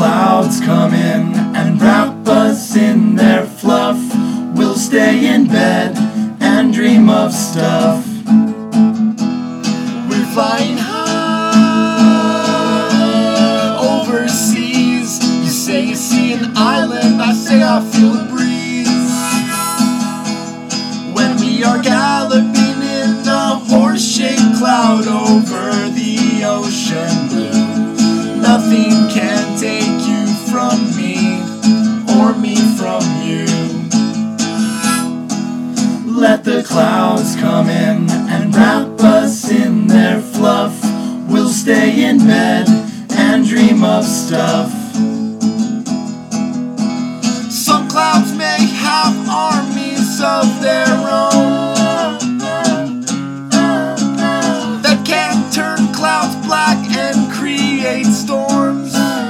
clouds come in and wrap us in their fluff, we'll stay in bed and dream of stuff. We're flying high overseas. You say you see an island, I say I feel a breeze. When we are galloping in a horse-shaped cloud over the ocean blue, nothing can take you from me or me from you. Let the clouds come in and wrap us in their fluff, we'll stay in bed and dream of stuff. Some clouds may have armies of their own that can turn clouds black and create storms.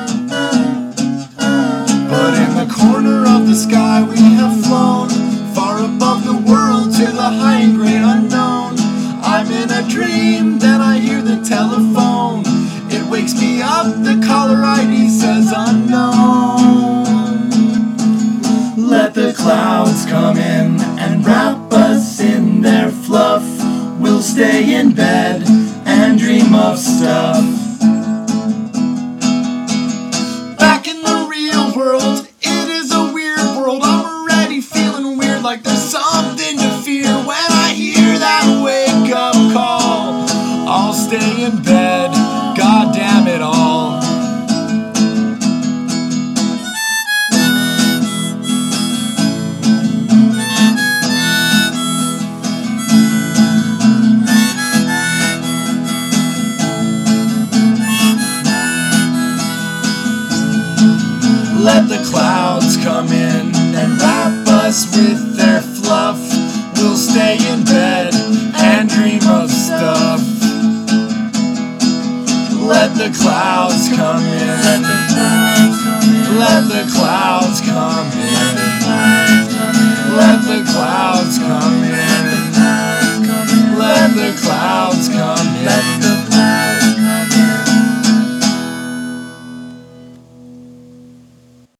But in the corner of the sky we have flown, far above the world to the high and great unknown. I'm in a dream, then I hear the telephone. It wakes me up, the caller ID says unknown. Let the clouds come in and wrap us in their fluff, we'll stay in bed and dream of stuff. Back in the real world, it is a weird world. I'm already feeling weird, like there's something to fear. When I hear that wake up call, I'll stay in bed, god damn it all. Let the clouds come in and wrap us with their fluff, we'll stay in bed and dream of stuff. Let the clouds come